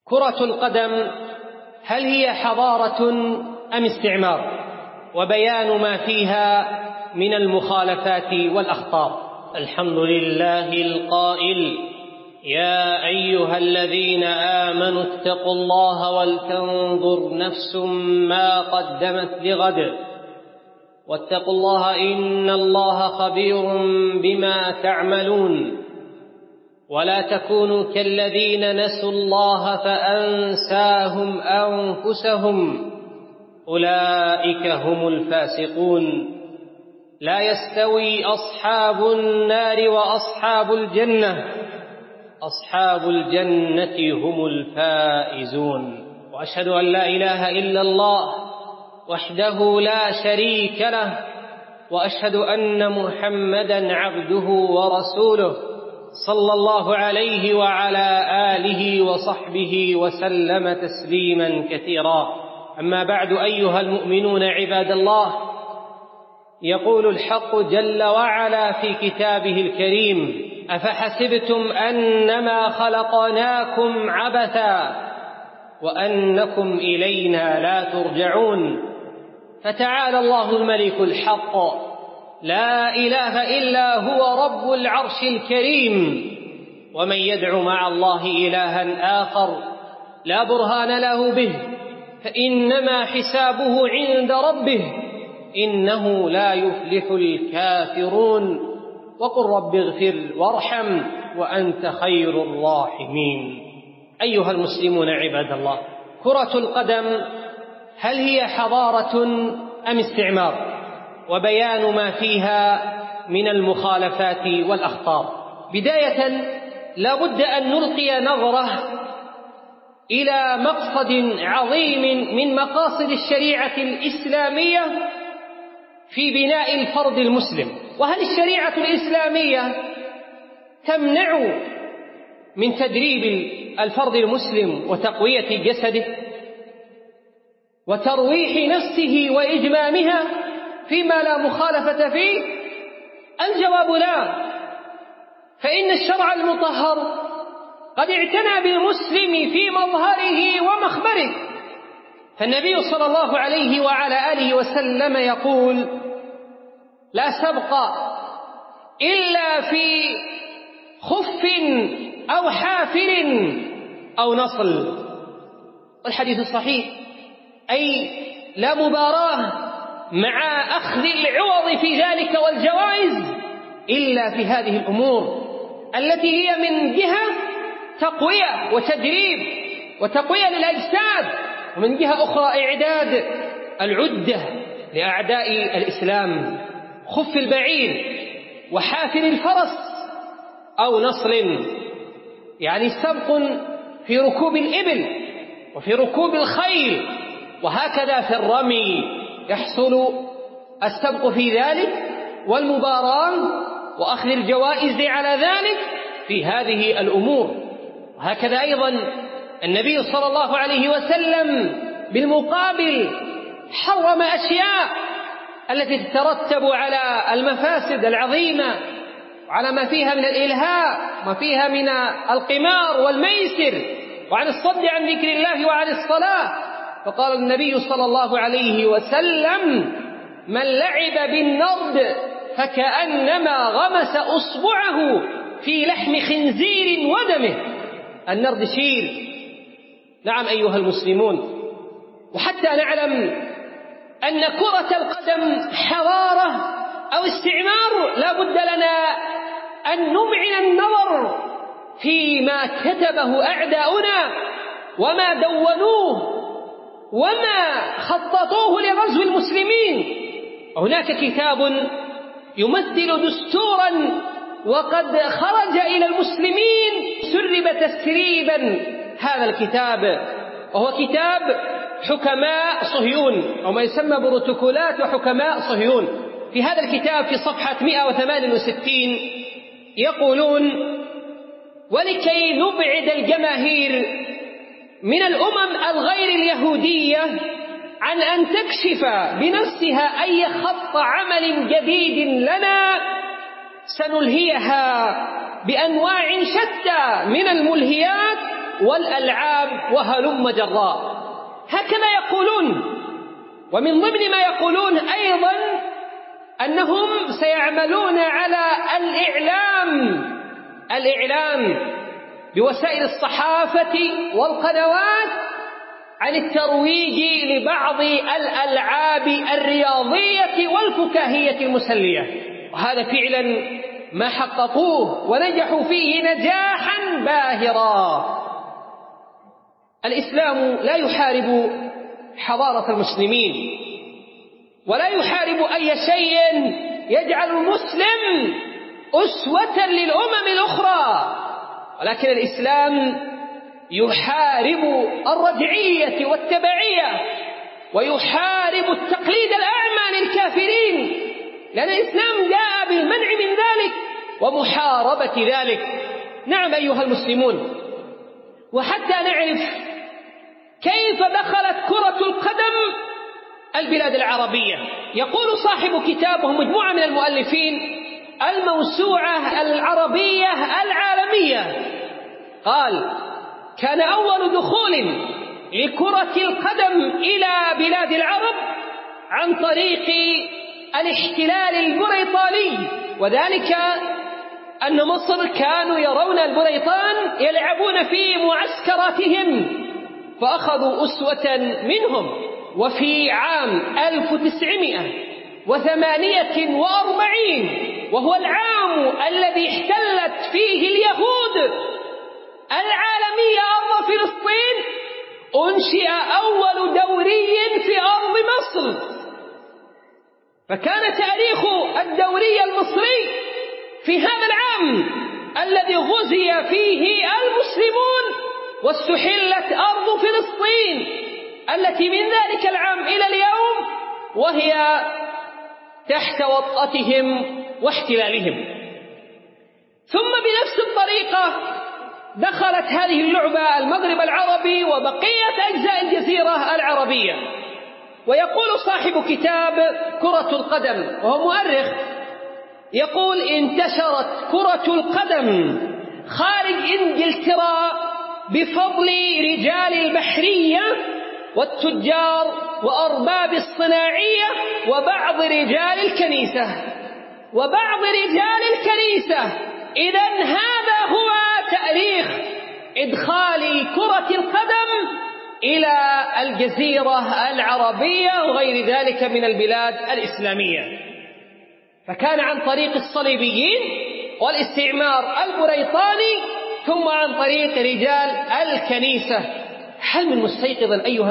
كرة القدم هل هي حضارة أم استعمار؟ وبيان ما فيها من المخالفات والأخطار. الحمد لله القائل: يا أيها الذين آمنوا اتقوا الله ولتنظر نفس ما قدمت لغد واتقوا الله إن الله خبير بما تعملون ولا تكونوا كالذين نسوا الله فأنساهم أنفسهم أولئك هم الفاسقون. لا يستوي أصحاب النار وأصحاب الجنة، أصحاب الجنة هم الفائزون. وأشهد أن لا إله إلا الله وحده لا شريك له، وأشهد أن محمدًا عبده ورسوله صلى الله عليه وعلى آله وصحبه وسلم تسليمًا كثيرا. أما بعد، أيها المؤمنون عباد الله، يقول الحق جل وعلا في كتابه الكريم: أفحسبتم أنما خلقناكم عبثا وأنكم إلينا لا ترجعون. فتعالى الله الملك الحق لا إله إلا هو رب العرش الكريم. ومن يدع مع الله إلها آخر لا برهان له به فإنما حسابه عند ربه إنه لا يفلح الكافرون. وقل رب اغفر وارحم وأنت خير الراحمين. أيها المسلمون عباد الله، كرة القدم هل هي حضارة أم استعمار؟ وبيان ما فيها من المخالفات والأخطار. بداية لا بد أن نلقي نظرة إلى مقصد عظيم من مقاصد الشريعة الإسلامية في بناء الفرد المسلم. وهل الشريعة الإسلامية تمنع من تدريب الفرد المسلم وتقوية جسده وترويح نفسه وإجمامها فيما لا مخالفة فيه؟ الجواب لا، فإن الشرع المطهر قد اعتنى بالمسلم في مظهره ومخبره. فالنبي صلى الله عليه وعلى آله وسلم يقول: لا سبق إلا في خف أو حافر أو نصل. والحديث الصحيح، أي لا مباراة مع أخذ العوض في ذلك والجوائز إلا في هذه الأمور التي هي من جهة تقوية وتدريب وتقوية للأجساد، ومن جهة أخرى إعداد العدة لأعداء الإسلام. خف البعير وحافر الفرس أو نصل، يعني سبق في ركوب الإبل وفي ركوب الخيل، وهكذا في الرمي يحصل السبق في ذلك والمباراة وأخذ الجوائز على ذلك في هذه الأمور. وهكذا أيضا النبي صلى الله عليه وسلم بالمقابل حرم أشياء التي تترتب على المفاسد العظيمة وعلى ما فيها من الإلهاء وما فيها من القمار والميسر وعن الصد عن ذكر الله وعن الصلاة. فقال النبي صلى الله عليه وسلم: من لعب بالنرد فكأنما غمس أصبعه في لحم خنزير ودمه. النرد شير. نعم أيها المسلمون، وحتى نعلم أن كرة القدم حضارة أو استعمار لا بد لنا أن نمعن النظر فيما كتبه أعداؤنا وما دونوه وما خططوه لغزو المسلمين. هناك كتاب يمثل دستورا وقد خرج إلى المسلمين سرب تسريبا هذا الكتاب، وهو كتاب حكماء صهيون أو ما يسمى بروتوكولات وحكماء صهيون. في هذا الكتاب في صفحة 168 يقولون: ولكي نبعد الجماهير من الأمم الغير اليهودية عن أن تكشف بنفسها أي خط عمل جديد لنا، سنلهيها بأنواع شتى من الملهيات والألعاب وهلم جراء. هكذا يقولون. ومن ضمن ما يقولون أيضا أنهم سيعملون على الإعلام بوسائل الصحافة والقنوات عن الترويج لبعض الألعاب الرياضية والفكاهية المسلية، وهذا فعلا ما حققوه ونجحوا فيه نجاحا باهرا. الإسلام لا يحارب حضارة المسلمين ولا يحارب أي شيء يجعل المسلم أسوة للأمم الأخرى، ولكن الإسلام يحارب الرجعية والتبعية ويحارب التقليد الأعمى للكافرين، لأن الإسلام جاء بالمنع من ذلك ومحاربة ذلك. نعم أيها المسلمون، وحتى نعرف كيف دخلت كرة القدم البلاد العربية، يقول صاحب كتاب ومجموعة من المؤلفين الموسوعة العربية العالمية، قال: كان أول دخول لكرة القدم إلى بلاد العرب عن طريق الاحتلال البريطاني، وذلك أن مصر كانوا يرون البريطان يلعبون في معسكراتهم فأخذوا أسوة منهم. وفي عام 1948 وهو العام الذي احتلت فيه اليهود العالمية أرض فلسطين، أنشئ أول دوري في أرض مصر، فكان تاريخ الدوري المصري في هذا العام الذي غزي فيه المسلمون واستحلت أرض فلسطين التي من ذلك العام إلى اليوم وهي تحت وطأتهم واحتلالهم. ثم بنفس الطريقة دخلت هذه اللعبة المغرب العربي وبقية أجزاء الجزيرة العربية. ويقول صاحب كتاب كرة القدم وهو مؤرخ، يقول: انتشرت كرة القدم خارج إنجلترا بفضل رجال البحرية والتجار وأرباب الصناعية وبعض رجال الكنيسة. إذن هذا هو تاريخ إدخال كرة القدم إلى الجزيرة العربية وغير ذلك من البلاد الإسلامية. فكان عن طريق الصليبيين والاستعمار البريطاني، ثم عن طريق رجال الكنيسة. هل من مستيقظ أيها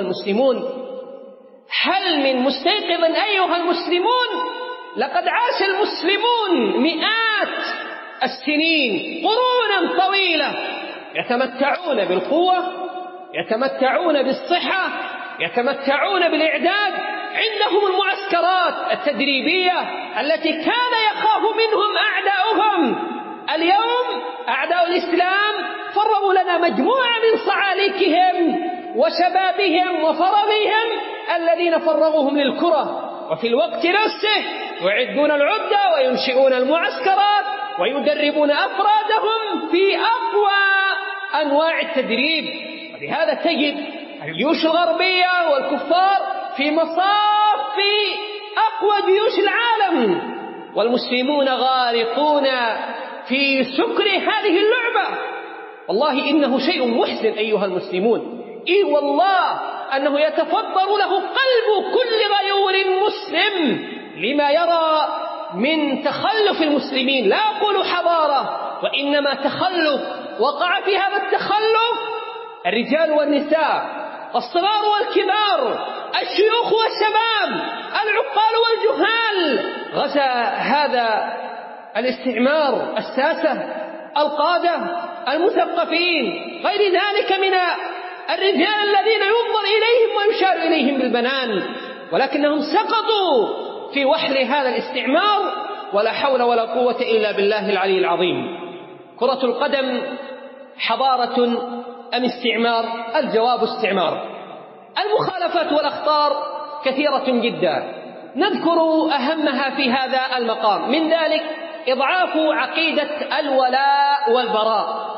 المسلمون؟ لقد عاش المسلمون مئات السنين، قرونا طويلة، يتمتعون بالقوة، يتمتعون بالصحة، يتمتعون بالإعداد، عندهم المعسكرات التدريبية التي كان يخاف منهم أعداؤهم. اليوم أعداء الإسلام فرغوا لنا مجموعة من صعاليكهم وشبابهم وفرغهم الذين فرغوهم للكرة، وفي الوقت نفسه يعدون العدة وينشئون المعسكرات ويدربون أفرادهم في أقوى أنواع التدريب. ولهذا تجد الجيوش الغربية والكفار في مصاف أقوى جيوش العالم، والمسلمون غارقون في سكر هذه اللعبة. والله إنه شيء محزن أيها المسلمون، والله أنه يتفطر له قلب كل غيور مسلم لما يرى من تخلف المسلمين. لا أقول حضارة، وإنما تخلف. وقع في هذا التخلف الرجال والنساء، الصغار والكبار، الشيوخ والشباب، العقال والجهال. غزا هذا الاستعمار الساسة، القادة، المثقفين، غير ذلك من الرجال الذين ينظر إليهم ويشار إليهم بالبنان، ولكنهم سقطوا في وحل هذا الاستعمار، ولا حول ولا قوة إلا بالله العلي العظيم. كرة القدم حضارة أم استعمار؟ الجواب استعمار. المخالفات والأخطار كثيرة جدا، نذكر أهمها في هذا المقام. من ذلك إضعاف عقيدة الولاء والبراء.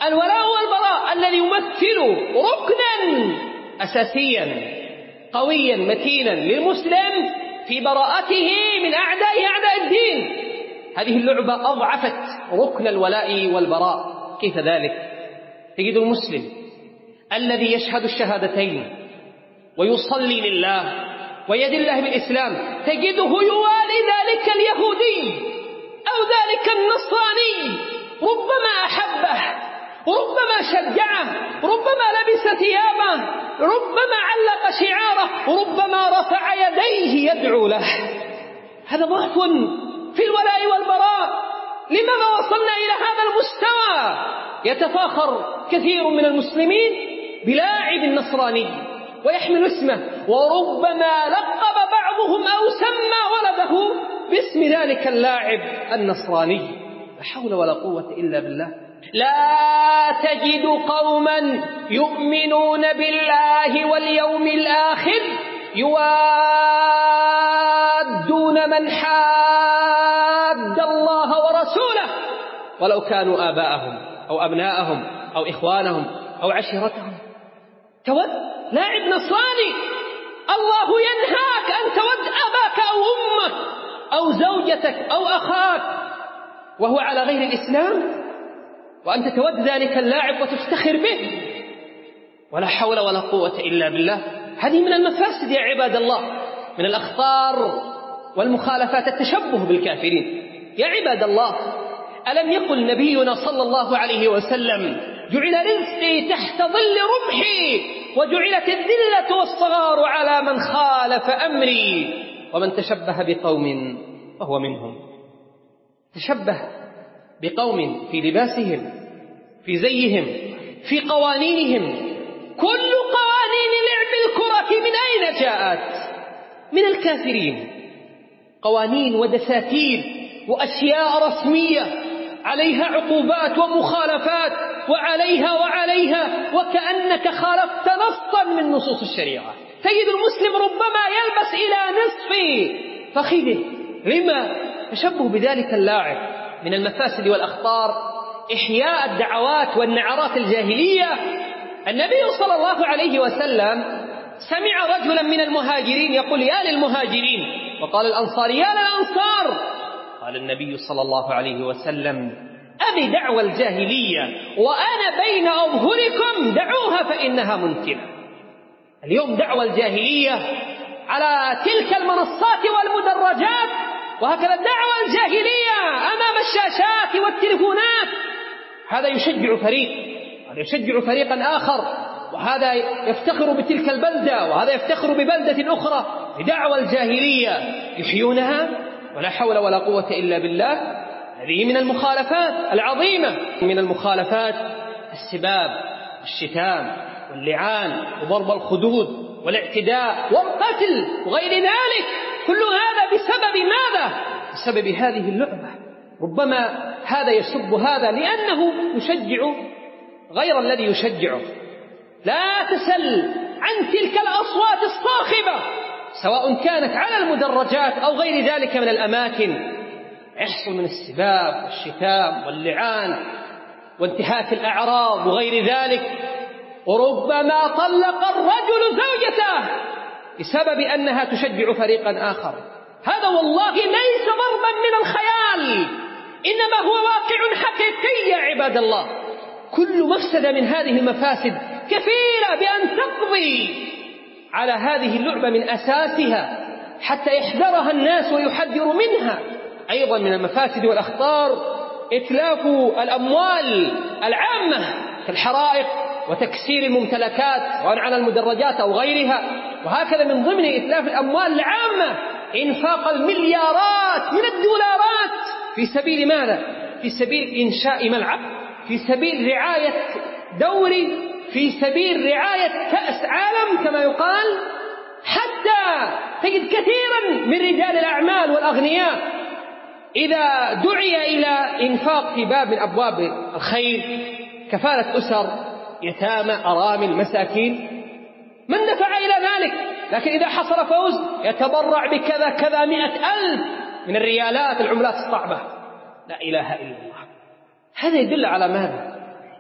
الولاء والبراء الذي يمثل ركنا أساسيا قويا متينا للمسلم في براءته من أعداء الدين. هذه اللعبة أضعفت ركن الولاء والبراء. كيف ذلك؟ تجد المسلم الذي يشهد الشهادتين ويصلي لله ويدل بالإسلام تجده يوالي ذلك اليهودي أو ذلك النصراني، ربما أحبه، ربما شجعه، ربما لبس ثيابه، ربما علق شعاره، ربما رفع يديه يدعو له. هذا ضعف في الولاء والبراء. لماذا وصلنا إلى هذا المستوى؟ يتفاخر كثير من المسلمين بلاعب نصراني ويحمل اسمه، وربما لقب بعضهم أو سمى ولده باسم ذلك اللاعب النصراني. لا حول ولا قوة إلا بالله. لا تجد قوما يؤمنون بالله واليوم الآخر يوادون من حاد الله ورسوله ولو كانوا آباءهم أو أبناءهم أو إخوانهم أو عشيرتهم. تود لاعب نصراني، الله ينهاك أن تود أباك أو أمك أو زوجتك أو أخاك وهو على غير الإسلام، وأنت تود ذلك اللاعب وتفتخر به. ولا حول ولا قوة إلا بالله. هذه من المفاسد يا عباد الله، من الأخطار والمخالفات التشبه بالكافرين. يا عباد الله، ألم يقل نبينا صلى الله عليه وسلم: جعل رزقي تحت ظل رمحي وجعلت الذلة والصغار على من خالف أمري ومن تشبه بقوم فهو منهم. تشبه بقوم في لباسهم، في زيهم، في قوانينهم. كل قوانين لعب الكرة من أين جاءت؟ من الكافرين. قوانين ودساتير وأشياء رسمية عليها عقوبات ومخالفات وعليها وكأنك خالفت نصا من نصوص الشريعة. تجد المسلم ربما يلبس إلى نصف فخذه. لما؟ تشبه بذلك اللاعب. من المفاسد والأخطار إحياء الدعوات والنعرات الجاهلية. النبي صلى الله عليه وسلم سمع رجلا من المهاجرين يقول: يا للمهاجرين، وقال الأنصار: يا للأنصار. قال النبي صلى الله عليه وسلم: أبي دعوى الجاهلية وأنا بين أظهركم، دعوها فإنها منتنة. اليوم دعوى الجاهلية على تلك المنصات والمدرجات، وهكذا الدعوى الجاهلية أمام الشاشات والتلفونات. هذا يشجع فريق، هذا يشجع فريقا آخر، وهذا يفتخر بتلك البلدة وهذا يفتخر ببلدة أخرى. بدعوى الجاهلية يحيونها. ولا حول ولا قوة إلا بالله. هذه من المخالفات العظيمة. من المخالفات السباب والشتام واللعان وضرب الخدود والاعتداء والقتل وغير ذلك. كل هذا بسبب ماذا؟ بسبب هذه اللعبة. ربما هذا يسب هذا لأنه يشجع غير الذي يشجعه. لا تسل عن تلك الأصوات الصاخبة، سواء كانت على المدرجات أو غير ذلك من الأماكن. يحصل من السباب والشتام واللعان وانتهاك الأعراض وغير ذلك. وربما طلق الرجل زوجته بسبب أنها تشجع فريقا آخر. هذا والله ليس ضربا من الخيال، إنما هو واقع حقيقي يا عباد الله. كل مفسدة من هذه المفاسد كفيلة بأن تقضي على هذه اللعبة من أساسها حتى يحذرها الناس ويحذروا منها. أيضا من المفاسد والأخطار إتلاف الأموال العامة كالحرائق وتكسير الممتلكات سواء على المدرجات أو غيرها. وهكذا من ضمن إتلاف الأموال العامة إنفاق المليارات من الدولارات في سبيل ماذا؟ في سبيل إنشاء ملعب، في سبيل رعاية دوري، في سبيل رعاية كأس عالم كما يقال. حتى تجد كثيرا من رجال الأعمال والأغنياء إذا دعي إلى إنفاق في باب من أبواب الخير، كفالة أسر، يتامى، أرامل، مساكين، من دفع إلى ذلك. لكن إذا حصل فوز يتبرع بكذا كذا 100,000 من الريالات، العملات الصعبة. لا إله إلا الله. هذا يدل على ماذا؟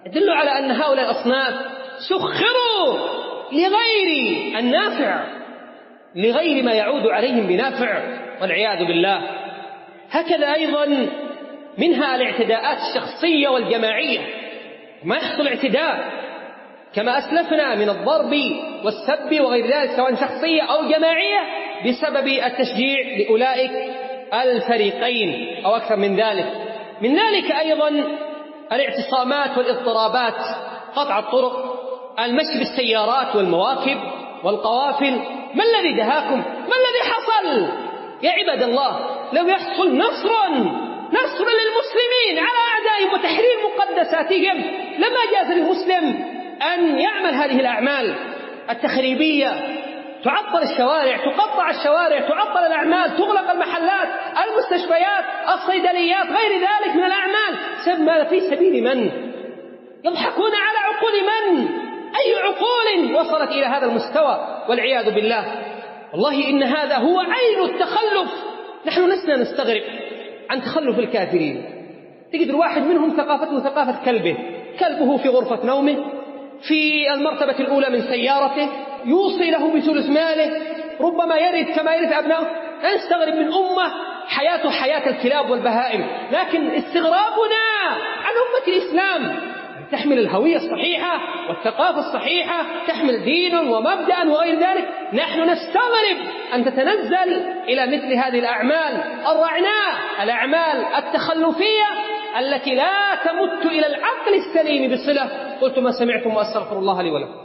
يدل على أن هؤلاء الأصناف سخروا لغير النافع، لغير ما يعود عليهم بنافع، والعياذ بالله. هكذا أيضا منها الاعتداءات الشخصية والجماعية. ما يحصل اعتداء كما أسلفنا من الضرب والسب وغير ذلك سواء شخصية أو جماعية بسبب التشجيع لأولئك الفريقين أو أكثر من ذلك. من ذلك أيضا الاعتصامات والاضطرابات، قطع الطرق، المشي بالسيارات والمواكب والقوافل. ما الذي دهاكم؟ ما الذي حصل يا عباد الله؟ لو يحصل نصر للمسلمين على أعدائهم وتحرير مقدساتهم لما جاز للمسلم أن يعمل هذه الأعمال التخريبية، تعطل الشوارع، تقطع الشوارع، تعطل الأعمال، تغلق المحلات، المستشفيات، الصيدليات، غير ذلك من الأعمال. سمى في سبيل من؟ يضحكون على عقول من؟ أي عقول وصلت إلى هذا المستوى والعياذ بالله؟ والله إن هذا هو عين التخلف. نحن لسنا نستغرب عن تخلف الكافرين. تجد الواحد منهم ثقافته ثقافة كلبه في غرفة نومه، في المرتبة الأولى من سيارته، يوصي له بثلث ماله، ربما يرث كما يرث أبنائه. لا نستغرب من أمة حياته حياة الكلاب والبهائم، لكن استغرابنا عن أمة الإسلام تحمل الهوية الصحيحة والثقافة الصحيحة، تحمل دين ومبدأ وغير ذلك. نحن نستغرب أن تتنزل إلى مثل هذه الأعمال الرعناء، الأعمال التخلفية التي لا تمت إلى العقل السليم بصلة. قلت ما سمعتم وأستغفر الله لي ولكم.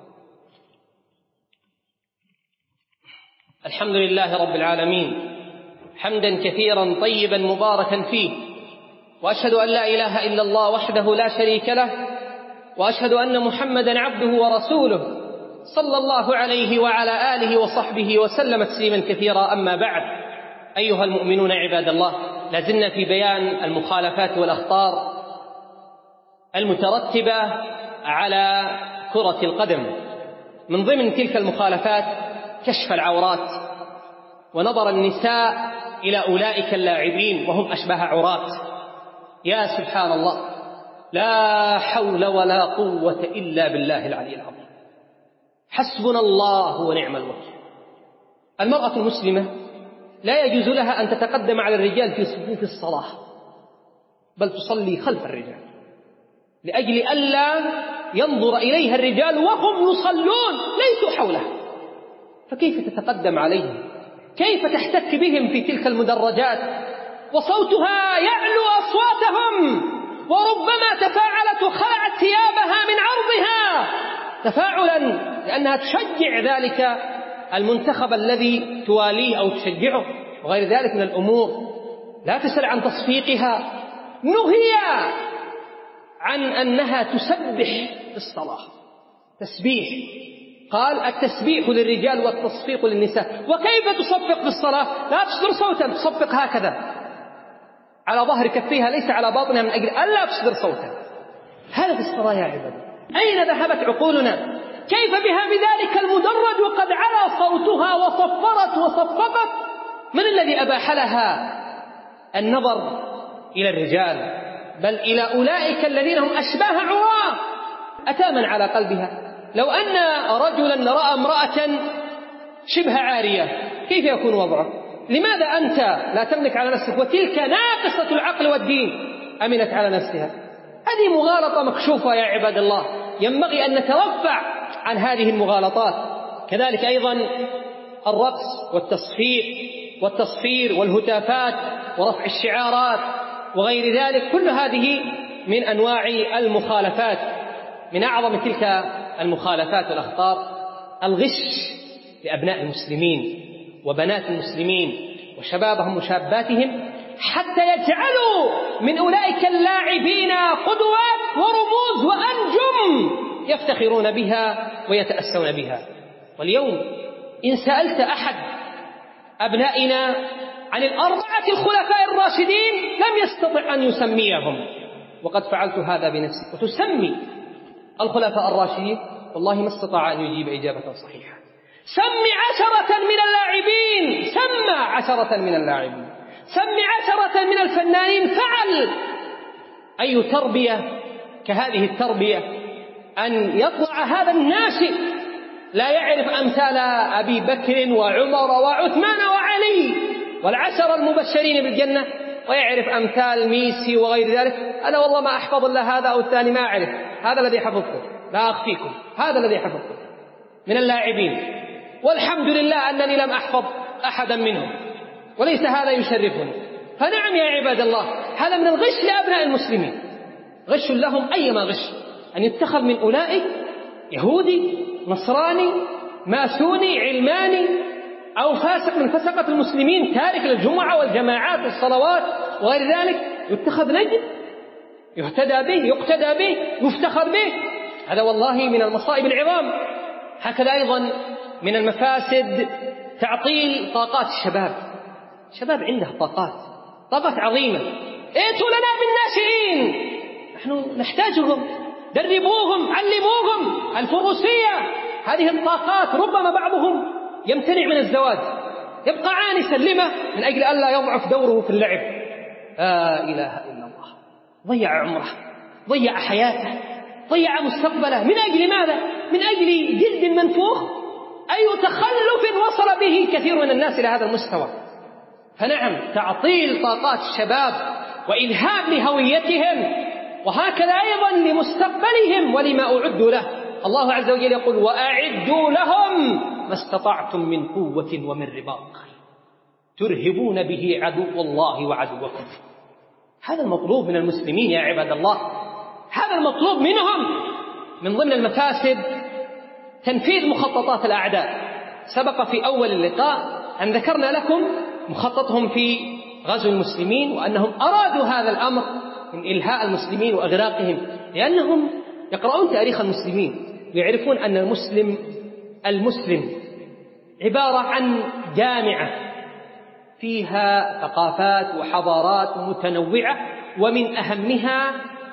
الحمد لله رب العالمين، حمدا كثيرا طيبا مباركا فيه، وأشهد أن لا إله إلا الله وحده لا شريك له، وأشهد أن محمدا عبده ورسوله صلى الله عليه وعلى آله وصحبه وسلم تسليما كثيرا. أما بعد، أيها المؤمنون عباد الله، لازلنا في بيان المخالفات والأخطار المترتبة على كرة القدم. من ضمن تلك المخالفات كشف العورات ونظر النساء إلى أولئك اللاعبين وهم أشبه عورات. يا سبحان الله، لا حول ولا قوة إلا بالله العلي العظيم، حسبنا الله ونعم الوكيل. المرأة المسلمة لا يجوز لها أن تتقدم على الرجال في صفوف الصلاة، بل تصلي خلف الرجال لأجل ألا ينظر إليها الرجال وهم يصلون ليسوا حولها. فكيف تتقدم عليهم؟ كيف تحتك بهم في تلك المدرجات وصوتها يعلو أصواتهم، وربما تفاعلت وخلعت ثيابها من عرضها تفاعلا لأنها تشجع ذلك المنتخب الذي تواليه أو تشجعه وغير ذلك من الأمور. لا تسأل عن تصفيقها، نهي عن أنها تسبح في الصلاة تسبيح. قال التسبيح للرجال والتصفيق للنساء. وكيف تصفق في الصلاة؟ لا تصدر صوتا، تصفق هكذا على ظهر كفيها ليس على باطنها من أجل ألا تصدر صوتا. هذا في الصلاة يا عبادي. أين ذهبت عقولنا؟ كيف بها بذلك المدرج وقد علا صوتها وصفرت وصفقت؟ من الذي أباح لها النظر إلى الرجال بل إلى أولئك الذين هم أشباه عراة؟ أتامن على قلبها. لو أن رجلا رأى امرأة شبه عارية كيف يكون وضعه؟ لماذا أنت لا تملك على نفسك وتلك ناقصة العقل والدين أمنت على نفسها؟ هذه مغالطة مكشوفة يا عباد الله، ينبغي أن نترفع عن هذه المغالطات. كذلك أيضا الرقص والتصفير والهتافات ورفع الشعارات وغير ذلك، كل هذه من أنواع المخالفات. من أعظم تلك المخالفات والأخطار الغش لأبناء المسلمين وبنات المسلمين وشبابهم وشاباتهم، حتى يجعلوا من أولئك اللاعبين قدوات ورموز وأنجم يفتخرون بها ويتأسون بها. واليوم إن سألت أحد أبنائنا عن الأربعة الخلفاء الراشدين لم يستطع أن يسميهم، وقد فعلت هذا بنفسي. وتسمي الخلفاء الراشدين والله ما استطاع أن يجيب إجابة صحيحة. سمي 10 من اللاعبين، سمى 10 من اللاعبين، سمي 10 من الفنانين، فعل. أي تربية كهذه التربية أن يطلع هذا الناشئ لا يعرف أمثال أبي بكر وعمر وعثمان وعلي والعشر المبشرين بالجنة، ويعرف أمثال ميسي وغير ذلك. أنا والله ما أحفظ إلا هذا أو الثاني، ما أعرف، هذا الذي حفظته، لا أخفيكم، هذا الذي حفظته من اللاعبين، والحمد لله أنني لم أحفظ أحدا منهم، وليس هذا يشرفني. فنعم يا عباد الله، هذا من الغش لأبناء المسلمين، غش لهم أيما غش، أن يتخذ من أولئك يهودي نصراني ماسوني علماني أو فاسق من فسقة المسلمين تارك للجمعة والجماعات والصلوات وغير ذلك، يتخذ نجم يهتدى به يقتدى به يفتخر به. هذا والله من المصائب العظام. هكذا أيضا من المفاسد تعطيل طاقات الشباب عنده طاقات عظيمة. ائتوا لنا بالناشئين، نحن نحتاجهم، دربوهم علموهم الفروسية. هذه الطاقات ربما بعضهم يمتنع من الزواج، يبقى عانسا لما؟ من أجل ألا يضعف دوره في اللعب. لا إله إلا الله، ضيع عمره، ضيع حياته، ضيع مستقبله. من أجل ماذا؟ من أجل جلد منفوخ. أي تخلف وصل به كثير من الناس إلى هذا المستوى. فنعم، تعطيل طاقات الشباب وإلهاب لهويتهم، وهكذا أيضا لمستقبلهم ولما أعدوا له. الله عز وجل يقول: وأعدوا لهم ما استطعتم من قوة ومن رباط ترهبون به عدو الله وعدوكم. هذا المطلوب من المسلمين يا عباد الله، هذا المطلوب منهم. من ضمن المفاسد تنفيذ مخططات الأعداء. سبق في أول اللقاء أن ذكرنا لكم مخططهم في غزو المسلمين، وأنهم أرادوا هذا الأمر من إلهاء المسلمين وإغراقهم، لأنهم يقرؤون تاريخ المسلمين ويعرفون أن المسلم عبارة عن جامعة فيها ثقافات وحضارات متنوعة، ومن أهمها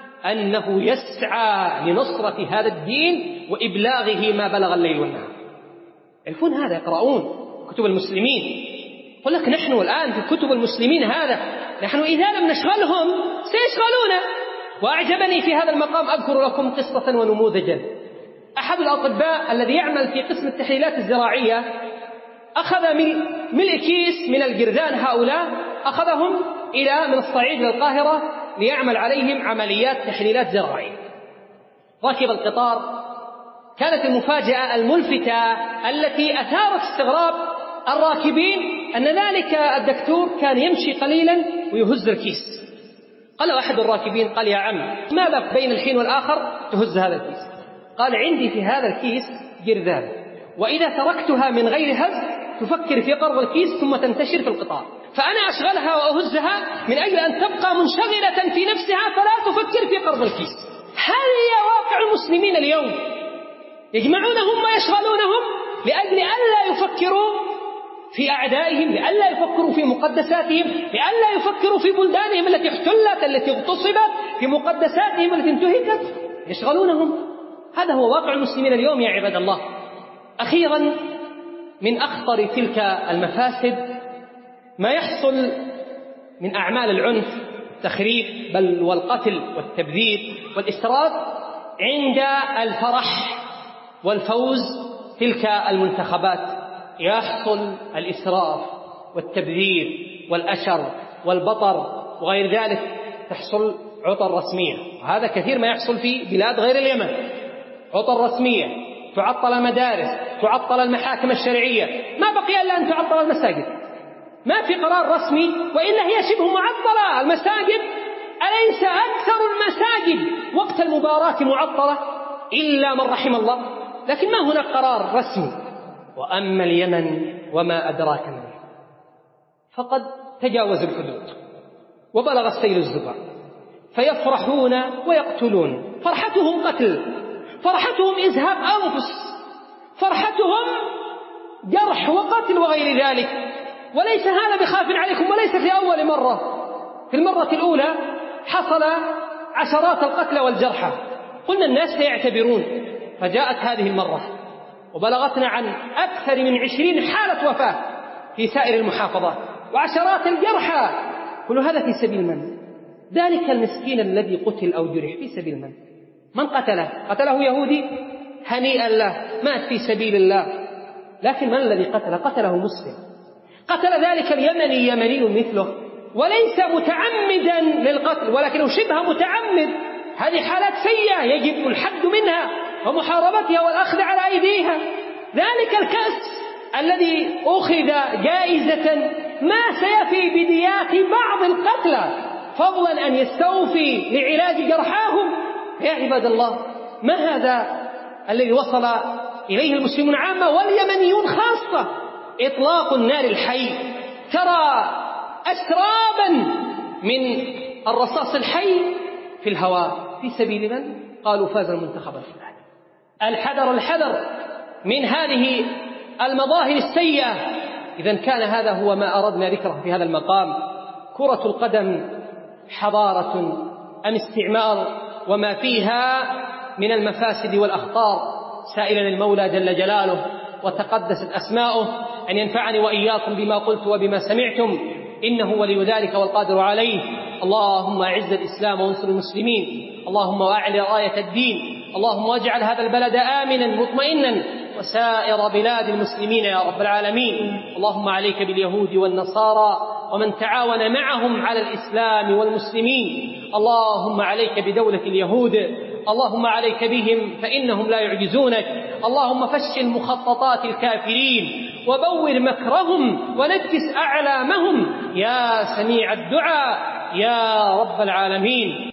أنه يسعى لنصرة هذا الدين وإبلاغه ما بلغ الليل والنهار. يعرفون هذا، يقرؤون كتب المسلمين. يقول لك نحن الآن في كتب المسلمين هذا، نحن إذا لم نشغلهم سيشغلون. وأعجبني في هذا المقام أذكر لكم قصة ونموذجا. أحد الأطباء الذي يعمل في قسم التحليلات الزراعية أخذ ملء كيس من الجرذان، هؤلاء أخذهم من الصعيد للقاهرة ليعمل عليهم عمليات تحليلات زراعية. ركب القطار. كانت المفاجأة الملفتة التي أثارت استغراب الراكبين أن ذلك الدكتور كان يمشي قليلا ويهز الكيس. قال أحد الراكبين: قال يا عم، ماذا بين الحين والآخر تهز هذا الكيس؟ قال: عندي في هذا الكيس جرذان، وإذا تركتها من غير هز تفكر في قرض الكيس ثم تنتشر في القطار، فأنا أشغلها وأهزها من أجل أن تبقى منشغلة في نفسها فلا تفكر في قرض الكيس. هذا واقع المسلمين اليوم، يجمعونهم ويشغلونهم لأجل ألا يفكروا في أعدائهم، لألا يفكروا في مقدساتهم، لألا يفكروا في بلدانهم التي احتلت، التي اغتصبت، في مقدساتهم التي انتهكت، يشغلونهم. هذا هو واقع المسلمين اليوم يا عباد الله. أخيرا، من أخطر تلك المفاسد ما يحصل من أعمال العنف، التخريب، بل والقتل والتبذير والإسراف عند الفرح والفوز تلك المنتخبات. يحصل الإسراف والتبذير والأشر والبطر وغير ذلك، تحصل عطل رسمية، وهذا كثير ما يحصل في بلاد غير اليمن. عطل رسمية، تعطل المدارس، تعطل المحاكم الشرعية، ما بقي إلا أن تعطل المساجد. ما في قرار رسمي، وإلا هي شبه معطلة. المساجد، أليس أكثر المساجد وقت المباراة معطلة إلا من رحم الله؟ لكن ما هناك قرار رسمي. وأما اليمن وما أدراك ما اليمن، فقد تجاوز الحدود وبلغ السيل الزبر، فيفرحون ويقتلون. فرحتهم قتل، فرحتهم إزهاق أنفس، فرحتهم جرح وقتل وغير ذلك. وليس هذا بخاف عليكم، وليس في أول مرة. في المرة الأولى حصل عشرات القتلى والجرحى، قلنا الناس سيعتبرون، فجاءت هذه المرة وبلغتنا عن أكثر من 20 حالة وفاة في سائر المحافظات، وعشرات الجرحى. كل هذا في سبيل من؟ ذلك المسكين الذي قتل أو جرح في سبيل من؟ من قتله؟ قتله يهودي؟ هنيئا له، مات في سبيل الله. لكن من الذي قتله؟ قتله مسلم. قتل ذلك اليمني يمني مثله، وليس متعمدا للقتل ولكنه شبه متعمد. هذه حالات سيئة يجب الحد منها ومحاربتها والأخذ على أيديها. ذلك الكأس الذي أخذ جائزة ما سيفي بديات بعض القتلى، فضلا أن يستوفي لعلاج جرحاهم. يا عباد الله، ما هذا الذي وصل إليه المسلمون عامة واليمنيون خاصة؟ إطلاق النار الحي. ترى أسرابا من الرصاص الحي في الهواء في سبيل من؟ قالوا فاز المنتخب الفلاني. الحذر من هذه المظاهر السيئة. إذن كان هذا هو ما أردنا ذكره في هذا المقام. كرة القدم حضارة أم استعمار وما فيها من المفاسد والأخطار، سائلا المولى جل جلاله وتقدست أسماؤه أن ينفعني وإياكم بما قلت وبما سمعتم، إنه ولي ذلك والقادر عليه. اللهم أعز الإسلام وانصر المسلمين، اللهم أعلي راية الدين، اللهم واجعل هذا البلد آمنا مطمئنا وسائر بلاد المسلمين يا رب العالمين. اللهم عليك باليهود والنصارى ومن تعاون معهم على الإسلام والمسلمين. اللهم عليك بدولة اليهود، اللهم عليك بهم فإنهم لا يعجزونك. اللهم فشل مخططات الكافرين وبور مكرهم ونكس أعلامهم يا سميع الدعاء يا رب العالمين.